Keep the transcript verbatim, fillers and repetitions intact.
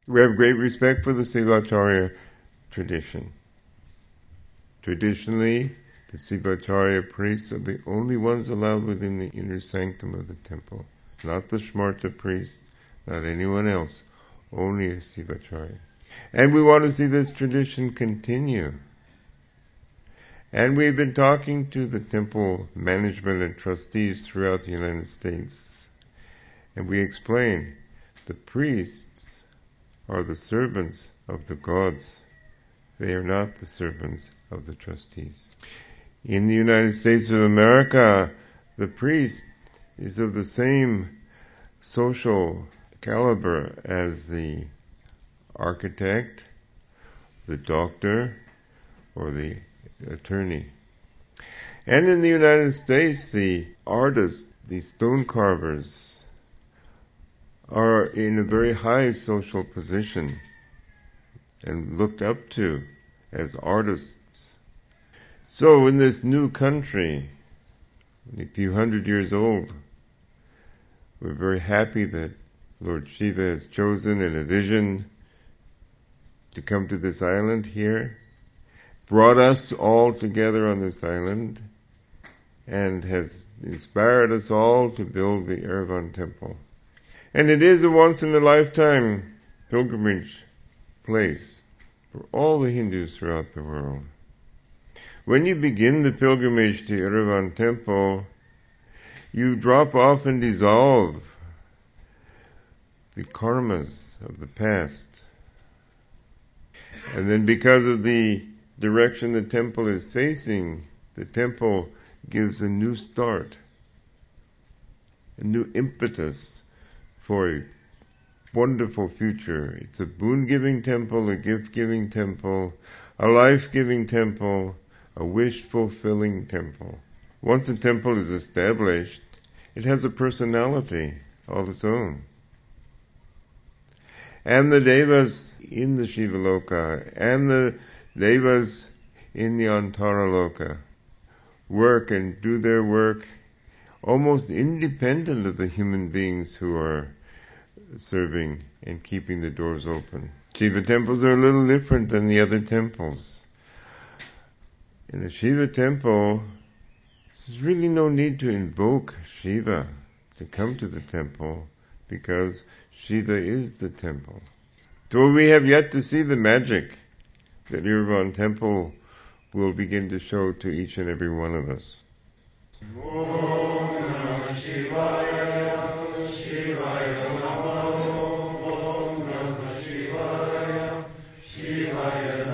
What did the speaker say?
We have great respect for the Sivacharya tradition. Traditionally, the Sivacharya priests are the only ones allowed within the inner sanctum of the temple. Not the Shmarta priests, not anyone else, only a Sivacharya. And we want to see this tradition continue. And we've been talking to the temple management and trustees throughout the United States. And we explain the priests are the servants of the gods. They are not the servants of the trustees. In the United States of America, the priest is of the same social caliber as the architect, the doctor, or the attorney. And in the United States, the artists, the stone carvers, are in a very high social position and looked up to as artists. So in this new country, a few hundred years old, we're very happy that Lord Shiva has chosen in a vision to come to this island here, brought us all together on this island, and has inspired us all to build the Erevan Temple. And it is a once-in-a-lifetime pilgrimage place for all the Hindus throughout the world. When you begin the pilgrimage to Erevan Temple, you drop off and dissolve the karmas of the past. And then because of the direction the temple is facing, the temple gives a new start, a new impetus for a wonderful future. It's a boon-giving temple, a gift-giving temple, a life-giving temple, a wish-fulfilling temple. Once a temple is established, it has a personality all its own. And the devas in the Shiva Loka and the devas in the Antara Loka work and do their work almost independent of the human beings who are serving and keeping the doors open. Shiva temples are a little different than the other temples. In a Shiva temple, there's really no need to invoke Shiva to come to the temple because Shiva is the temple. So we have yet to see the magic that Erevan Temple will begin to show to each and every one of us. Om Namah Shivaya, Shivaya Namo, Om Namah Shivaya, Shivaya